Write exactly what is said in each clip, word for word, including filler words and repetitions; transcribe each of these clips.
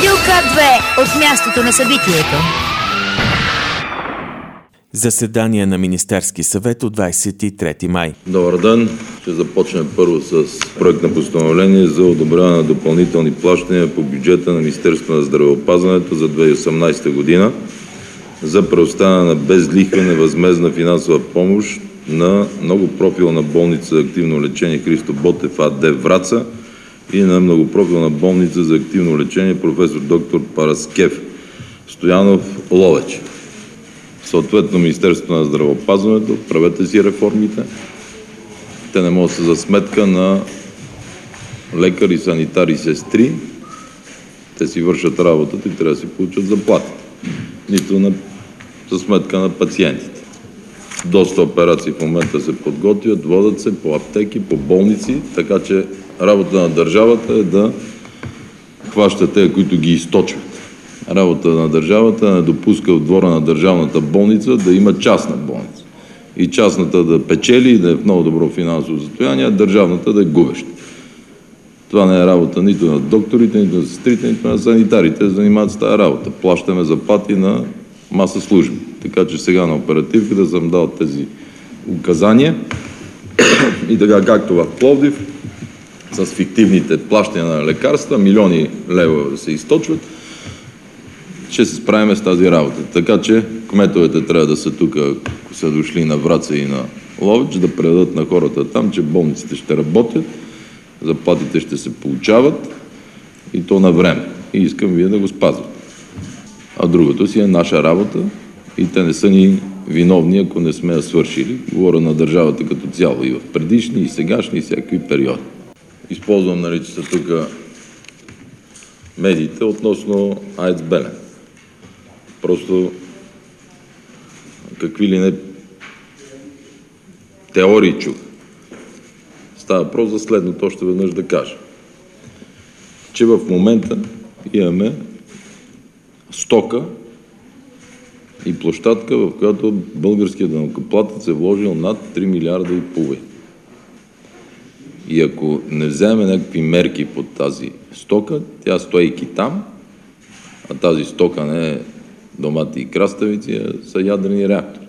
Билка две от мястото на събитието. Заседание на Министерски съвет от двадесет и трети май. Добър ден! Ще започнем първо с проект на постановление за одобряване на допълнителни плащания по бюджета на Министерството на здравеопазването за две хиляди и осемнадесета година за предоставяне на безлихвена възмездна финансова помощ на многопрофилна болница за активно лечение Христо Ботев АД Враца и на многопрофилна болница за активно лечение професор доктор Параскев Стоянов Ловеч. Съответно, Министерството на здравеопазването, правете си реформите. Те не могат да са за сметка на лекари, санитари и сестри. Те си вършат работата и трябва да си получат заплати. Нито на, за сметка на пациентите. Доста операции в момента се подготвят, водят се по аптеки, по болници, така че работа на държавата е да хваща тези, които ги източват. Работа на държавата не допуска в двора на държавната болница да има частна болница. И частната да печели и да е в много добро финансово състояние, а държавната да е губеща. Това не е работа нито на докторите, нито на сестрите, нито на санитарите да занимават с тази работа. Плащаме заплати на маса служби. Така че сега на оперативката съм дал тези указания и така както в Пловдив с фиктивните плащания на лекарства, милиони лева да се източват, ще се справим с тази работа. Така че кметовете трябва да са тук, ако са дошли на Враца и на Ловеч, да предадат на хората там, че болниците ще работят, заплатите ще се получават и то на време. И искам вие да го спазвате. А другото си е наша работа и те не са ни виновни, ако не сме я свършили. Говоря на държавата като цяло и в предишни, и сегашни, и всякакви периоди. Използвам, нали, че са тук медиите относно АЕЦ Белене. Просто какви ли не теории чух. Става въпрос за следното, още веднъж да кажа. Че в момента имаме стока и площадка, в която българският данъкоплатец е вложил над три милиарда и половина. И ако не вземем някакви мерки под тази стока, тя стоейки там, а тази стока не е домати и краставици, а са ядрени реактори.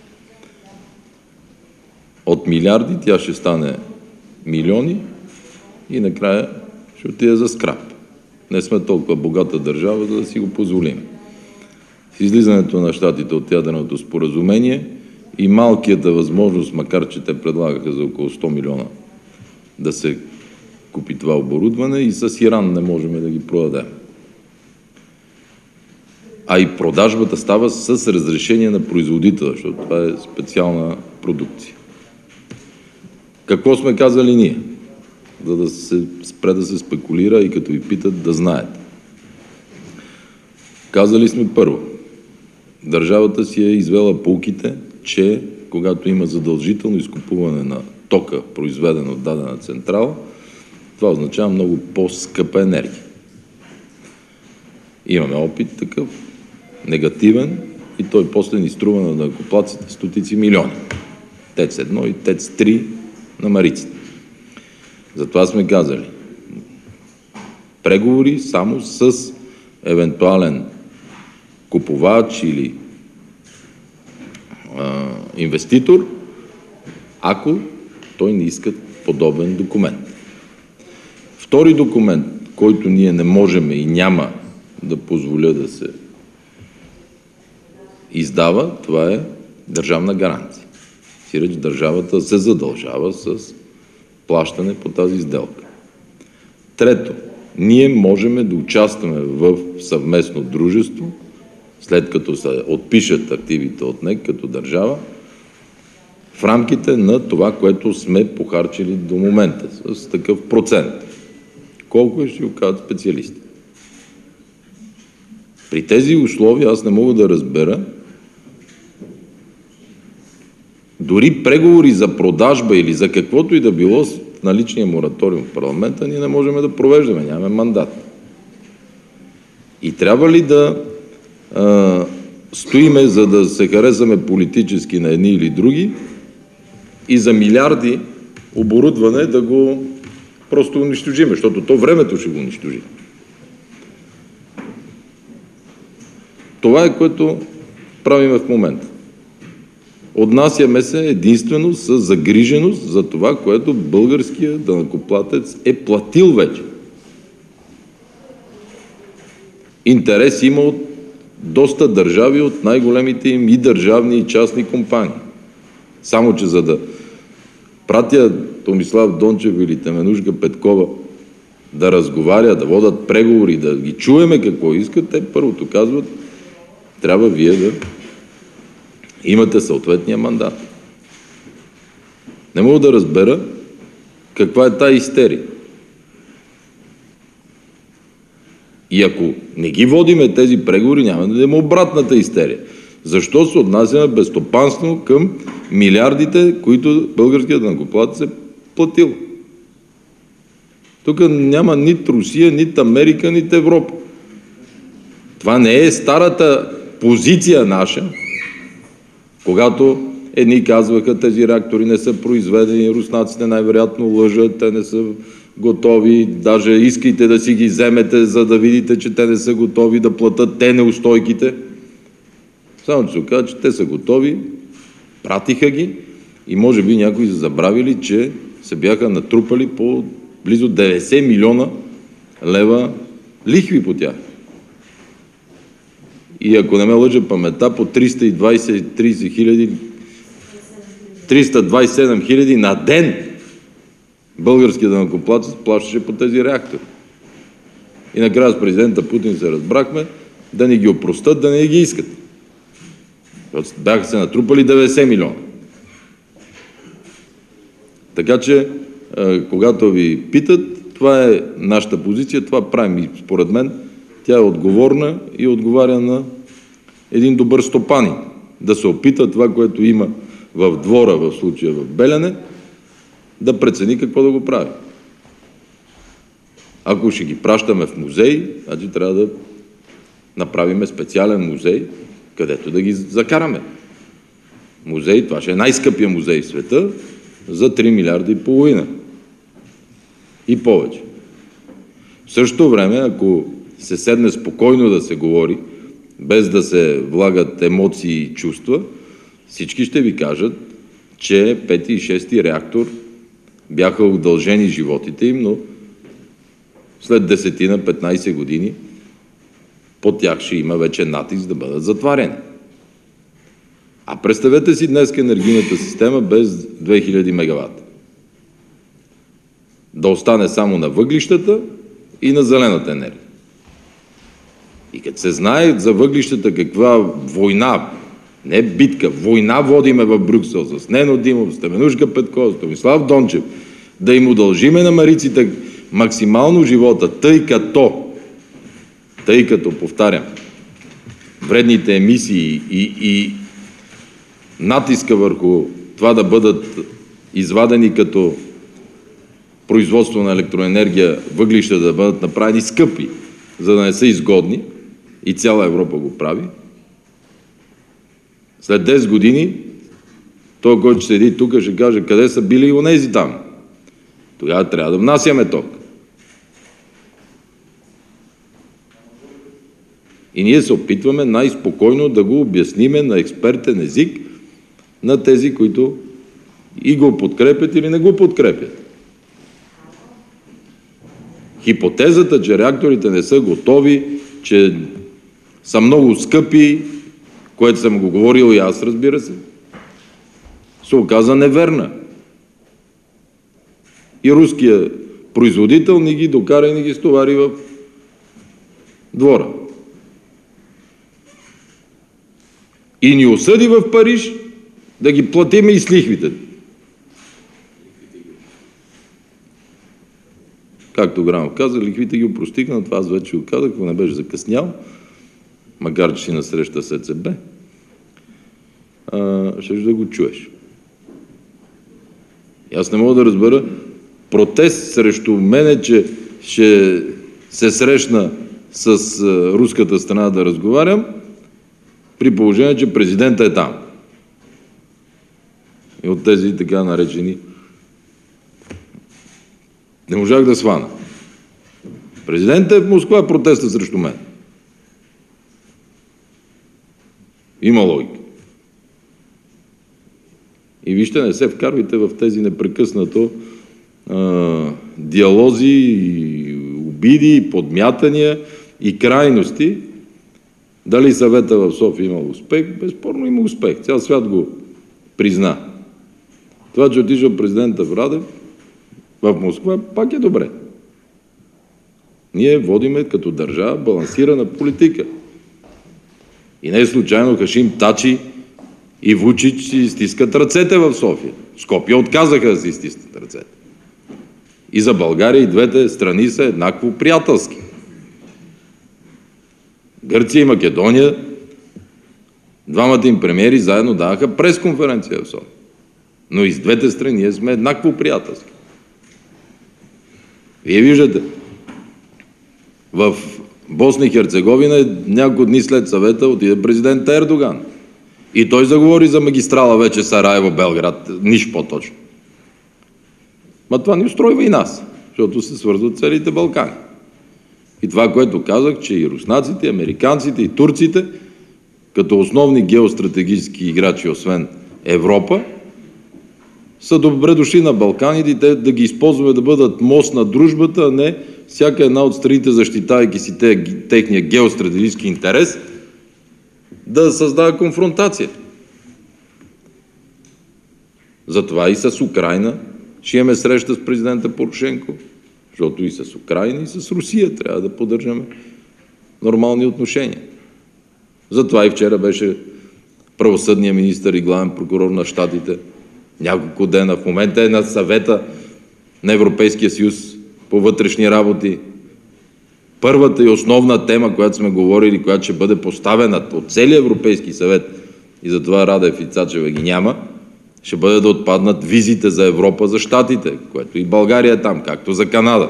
От милиарди тя ще стане милиони и накрая ще отиде за скрап. Не сме толкова богата държава, за да си го позволим. С излизането на щатите от ядреното споразумение и малкията възможност, макар че те предлагаха за около сто милиона да се купи това оборудване, и с Иран не можем да ги продадем. А и продажбата става с разрешение на производителя, защото това е специална продукция. Какво сме казали ние? За да се спре да се спекулира и като ви питат да знаете. Казали сме първо. Държавата си е извела поуките, че когато има задължително изкупуване на тока, произведен от дадена централа, това означава много по-скъпа енергия. Имаме опит такъв, негативен, и той после ни струва на данъкоплатците стотици милиони. ТЕЦ едно и ТЕЦ три на Мариците. Затова сме казали преговори само с евентуален купувач или а, инвеститор, ако той не иска подобен документ. Втори документ, който ние не можем и няма да позволя да се издава, това е държавна гаранция. Сиреч държавата се задължава с плащане по тази сделка. Трето, ние можем да участваме в съвместно дружество, след като се отпишат активите от НЕК като държава, в рамките на това, което сме похарчили до момента, с такъв процент. Колко е, ще го кажат специалисти. При тези условия аз не мога да разбера дори преговори за продажба или за каквото и да било с наличния мораториум в парламента, ние не можем да провеждаме, нямаме мандат. И трябва ли да а, стоиме, за да се харесаме политически на едни или други и за милиарди оборудване да го просто унищожиме, защото то времето ще го унищожи. Това е, което правим в момента. Отнасяме се единствено с загриженост за това, което българският данъкоплатец е платил вече. Интерес има от доста държави, от най-големите им и държавни, и частни компании. Само че за да пратя Томислав Дончев или Теменужка Петкова да разговаря, да водят преговори, да ги чуеме какво искат, те първото казват, трябва вие да имате съответния мандат. Не мога да разбера каква е тая истерия. И ако не ги водиме тези преговори, няма да има обратната истерия. Защо се отнасяме безстопанствено към милиардите, които българският данъкоплатец е платил? Тук няма нито Русия, нито Америка, нито Европа. Това не е старата позиция наша, когато едни казваха, тези реактори не са произведени, руснаците най-вероятно лъжат, те не са готови, даже искайте да си ги вземете, за да видите, че те не са готови да платят те неустойките. Само че се оказа, че те са готови, пратиха ги и може би някои са забравили, че се бяха натрупали по близо деветдесет милиона лева лихви по тях. И ако не ме лъжа паметта, по триста двадесет хиляди, триста двадесет и седем хиляди на ден българският данъкоплатец плащаше по тези реактори. И накрая с президента Путин се разбрахме да ни ги опростат, да не ги искат. Бяха се натрупали деветдесет милиона. Така че, когато ви питат, това е нашата позиция, това правим и според мен тя е отговорна и отговаря на един добър стопанин. Да се опита това, което има в двора, в случая в Белене, да прецени какво да го прави. Ако ще ги пращаме в музей, значи трябва да направим специален музей, където да ги закараме. Музей, това ще е най-скъпия музей в света, за три милиарда и половина. И повече. В същото време, ако се седне спокойно да се говори, без да се влагат емоции и чувства, всички ще ви кажат, че пети и шести реактор бяха удължени животите им, но след десет-петнадесет години по тях ще има вече натиск да бъдат затварени. А представете си днес енергийната система без две хиляди мегавата. Да остане само на въглищата и на зелената енергия. И като се знае за въглищата каква война, не битка, война водиме в Брюксел с Нено Димов, с Теменужка Петкова, с Томислав Дончев, да им удължиме на мариците максимално живота, тъй като, тъй като, повтарям, вредните емисии и, и натиска върху това да бъдат извадени като производство на електроенергия, въглища да бъдат направени скъпи, за да не са изгодни, и цяла Европа го прави. След десет години той, който седи тук, ще каже къде са били и онези там. Тогава трябва да внасяме ток. И ние се опитваме най-спокойно да го обясниме на експертен език на тези, които и го подкрепят или не го подкрепят. Хипотезата, че реакторите не са готови, че са много скъпи, което съм го говорил и аз, разбира се, се оказа неверна. И руският производител ни ги докара и ни ги стовари в двора. И ни осъди в Париж да ги платиме и с лихвите. Както Грамов каза, лихвите ги опростиха, но това аз вече го казах, ако не беше закъснял, макар че си насреща с ЕЦБ, ще да го чуеш. И аз не мога да разбера протест срещу мене, че ще се срещна с руската страна да разговарям, при положение, че президента е там. И от тези така наречени не можах да свана. Президентът е в Москва, протеста срещу мен. Има логика. И вижте, не се вкарвайте в тези непрекъснато а, диалози, и обиди, и подмятания и крайности. Дали съвета в София има успех? Безспорно има успех. Цял свят го призна. Това, че отишъл президента в Радев в Москва, пак е добре. Ние водиме като държава балансирана политика. И не е случайно Хашим Тачи и Вучич си стискат ръцете в София. Скопие отказаха да си стискат ръцете. И за България и двете страни са еднакво приятелски. Гърция и Македония, двамата им премиери заедно даваха пресконференция в София. Но и с двете страни ние сме еднакво приятелски. Вие виждате, в Босна и Херцеговина няколко дни след съвета отиде президент Ердоган. И той заговори за магистрала вече Сараево-Белград, нищо по-точно. Ма това ни устройва и нас, защото се свързват целите Балкани. И това, което казах, че и руснаците, и американците, и турците, като основни геостратегически играчи, освен Европа, са добре дошли на Балканите и те да ги използваме да бъдат мост на дружбата, а не всяка една от страните, защитавайки си те, техния геостратегически интерес, да създава конфронтация. Затова и с Украйна ще имаме среща с президента Порошенко, защото и с Украйна, и с Русия трябва да поддържаме нормални отношения. Затова и вчера беше правосъдният министър и главен прокурор на щатите. Няколко дена. В момента е на съвета на Европейския съюз по вътрешни работи. Първата и основна тема, която сме говорили, която ще бъде поставена от целия Европейски съвет, и затова Радев и Цачева ги няма, ще бъде да отпаднат визите за Европа за щатите, което и България е там, както за Канада.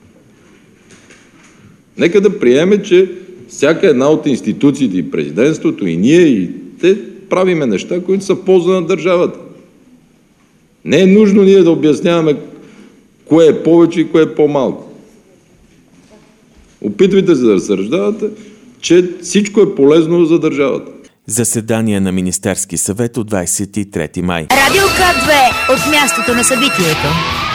Нека да приеме, че всяка една от институциите и президентството, и ние, и те правиме неща, които са в полза на държавата. Не е нужно ние да обясняваме кое е повече и кое е по-малко. Опитвайте се да разсъждавате, че всичко е полезно за държавата. Заседание на Министерски съвет от двадесет и трети май. Радио К две от мястото на събитието.